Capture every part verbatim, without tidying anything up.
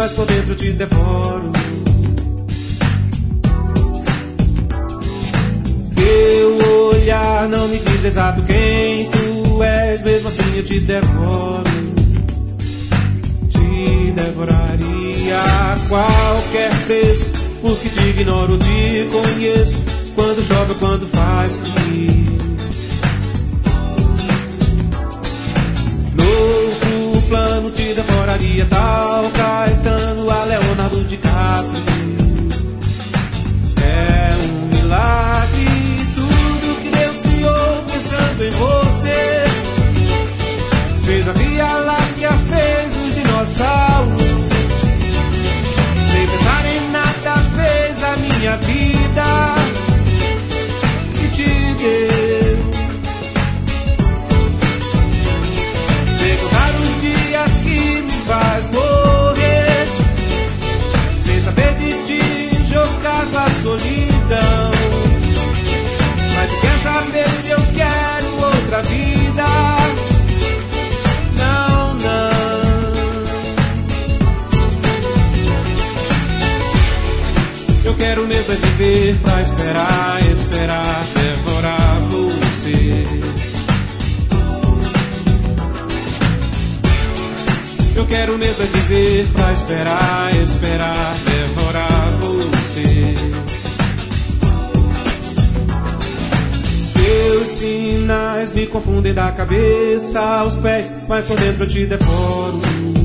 mas por dentro eu te devoro. Teu olhar não me diz exato quem tu és, mesmo assim eu te devoro. Te devoraria a qualquer preço, porque te ignoro, te conheço, quando chove ou quando faz frio. Noutro plano te devoraria tal Caetano a Leonardo DiCaprio. É um milagre tudo que Deus criou pensando em você. Fez a Via Láctea, fez os dinossauros, sem pensar em nada fez a minha vida e te deu. Sem contar os dias que me faz morrer, sem saber de ti, jogado à solidão. Mas se quer saber se eu quero outra vida, não, não. Eu quero mesmo é viver pra esperar, esperar, devorar você. Eu quero mesmo é viver pra esperar, esperar, devorar você. Teus sinais me confundem da cabeça aos pés, mas por dentro eu te devoro.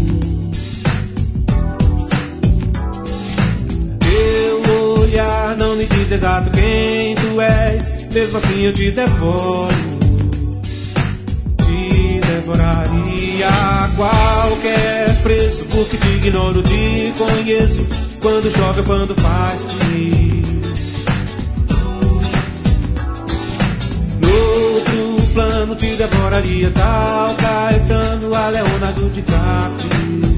Teu olhar não me diz exato quem tu és, mesmo assim eu te devoro. Te devoraria a qualquer preço, porque te ignoro, te conheço, quando chove ou quando faz frio. Noutro plano te devoraria tal Caetano a Leonardo DiCaprio.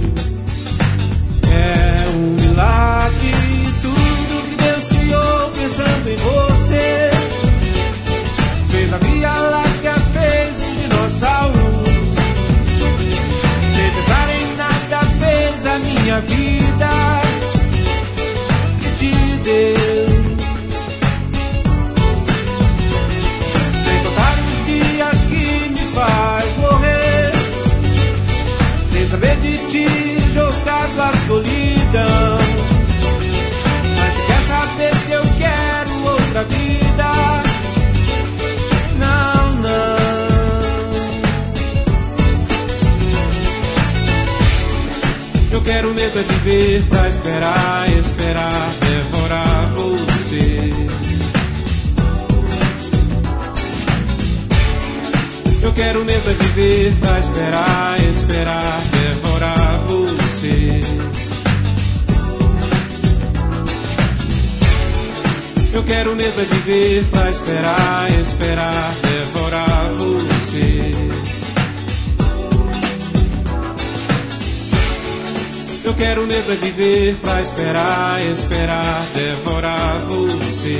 É um milagre tudo que Deus criou pensando em você. Fez a Via Láctea, fez um dinossauro, sem pensar em nada fez a minha vida e te deu. Faz morrer, sem saber de ti, jogado à solidão. Mas se quer saber se eu quero outra vida, não, não. Eu quero mesmo é viver pra esperar, esperar, devorar você. Eu quero mesmo é viver pra esperar, esperar, devorar você. Eu quero mesmo é viver pra esperar, esperar, devorar você. Eu quero mesmo é viver pra esperar, esperar, devorar você.